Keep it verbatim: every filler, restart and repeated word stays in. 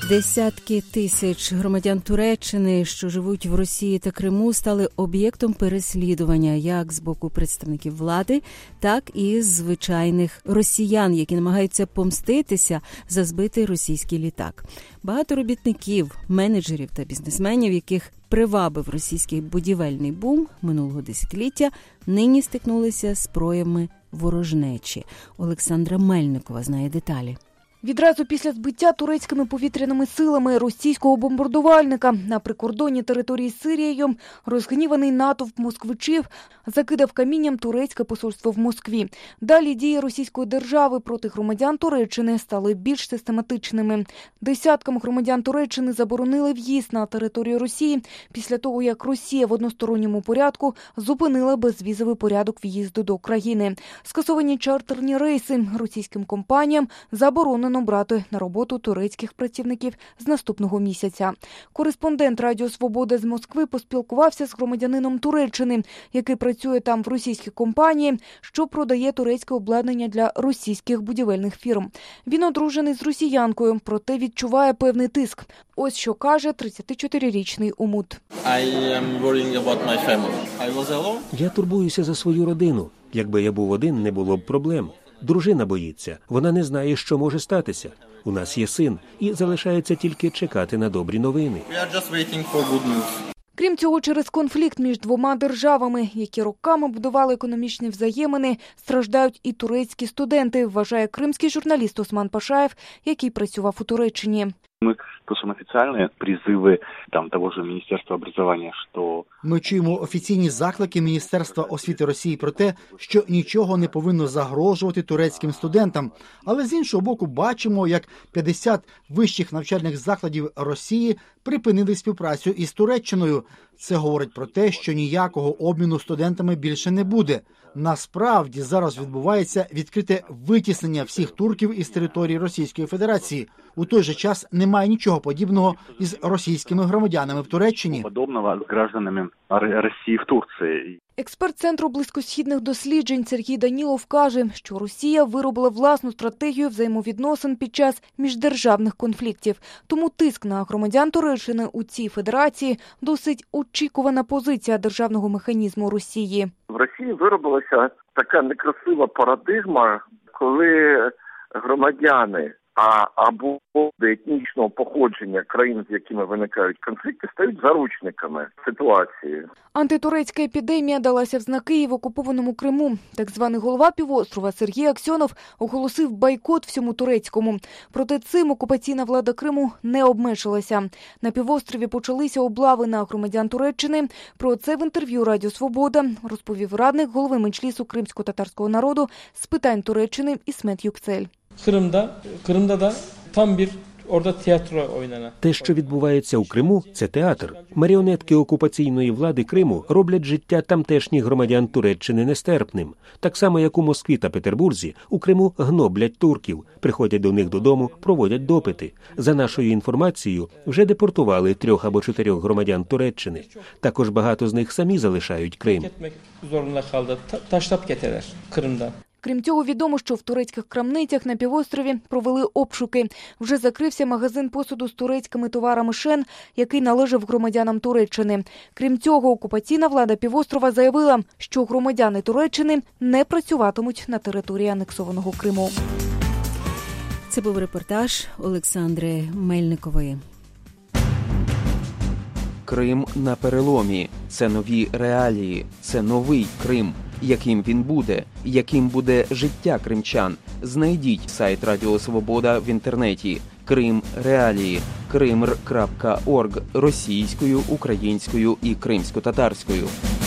Десятки тисяч громадян Туреччини, що живуть в Росії та Криму, стали об'єктом переслідування як з боку представників влади, так і звичайних росіян, які намагаються помститися за збитий російський літак. Багато робітників, менеджерів та бізнесменів, яких привабив російський будівельний бум минулого десятиліття, нині стикнулися з проявами ворожнечі. Олександра Мельникова знає деталі. Відразу після збиття турецькими повітряними силами російського бомбардувальника на прикордонній території з Сирією розгніваний натовп москвичів закидав камінням турецьке посольство в Москві. Далі дії російської держави проти громадян Туреччини стали більш систематичними. Десяткам громадян Туреччини заборонили в'їзд на територію Росії після того, як Росія в односторонньому порядку зупинила безвізовий порядок в'їзду до країни. Скасовані чартерні рейси російським компаніям заборонено брати на роботу турецьких працівників з наступного місяця. Кореспондент Радіо Свобода з Москви поспілкувався з громадянином Туреччини, який працює там в російській компанії, що продає турецьке обладнання для російських будівельних фірм. Він одружений з росіянкою, проте відчуває певний тиск. Ось що каже тридцятичотирирічний Умут. Я турбуюся за свою родину. Якби я був один, не було б проблем. Дружина боїться. Вона не знає, що може статися. У нас є син, і залишається тільки чекати на добрі новини. Крім цього, через конфлікт між двома державами, які роками будували економічні взаємини, страждають і турецькі студенти, вважає кримський журналіст Осман Пашаєв, який працював у Туреччині. Ми слышим офіційні призиви там того ж Міністерства образування, що ми чуємо офіційні заклики Міністерства освіти Росії про те, що нічого не повинно загрожувати турецьким студентам. Але з іншого боку бачимо, як п'ятдесят вищих навчальних закладів Росії припинили співпрацю із Туреччиною. Це говорить про те, що ніякого обміну студентами більше не буде. Насправді зараз відбувається відкрите витіснення всіх турків із території Російської Федерації. У той же час немає нічого подібного із російськими громадянами в Туреччині. Подобного з гражданами Росії в Турції. Експерт Центру близькосхідних досліджень Сергій Данілов каже, що Росія виробила власну стратегію взаємовідносин під час міждержавних конфліктів. Тому тиск на громадян Туреччини у цій федерації – досить очікувана позиція державного механізму Росії. В Росії виробилася така некрасива парадигма, коли громадяни а або етнічного походження країн, з якими виникають конфлікти, стають заручниками ситуації. Антитурецька епідемія далася в знаки і в окупованому Криму. Так званий голова півострова Сергій Аксьонов оголосив бойкот всьому турецькому. Проте цим окупаційна влада Криму не обмежилася. На півострові почалися облави на громадян Туреччини. Про це в інтерв'ю Радіо Свобода розповів радник голови меджлісу кримсько-татарського народу з питань Туреччини Ісмет Юксель. Крим'да, Крим'да да там bir orada tiyatro oynanan. Те, що відбувається у Криму, це театр. Маріонетки окупаційної влади Криму роблять життя тамтешніх громадян Туреччини нестерпним. Так само, як у Москві та Петербурзі, у Криму гноблять турків, приходять до них додому, проводять допити. За нашою інформацією, вже депортували трьох або чотирьох громадян Туреччини. Також багато з них самі залишають Крим. Крім цього, відомо, що в турецьких крамницях на півострові провели обшуки. Вже закрився магазин посуду з турецькими товарами «Шен», який належав громадянам Туреччини. Крім цього, окупаційна влада півострова заявила, що громадяни Туреччини не працюватимуть на території анексованого Криму. Це був репортаж Олександри Мельникової. Крим на переломі. Це нові реалії. Це новий Крим. Яким він буде? Яким буде життя кримчан? Знайдіть сайт Радіо Свобода в інтернеті. Крим реалії. кримр крапка орг російською, українською і кримсько-татарською.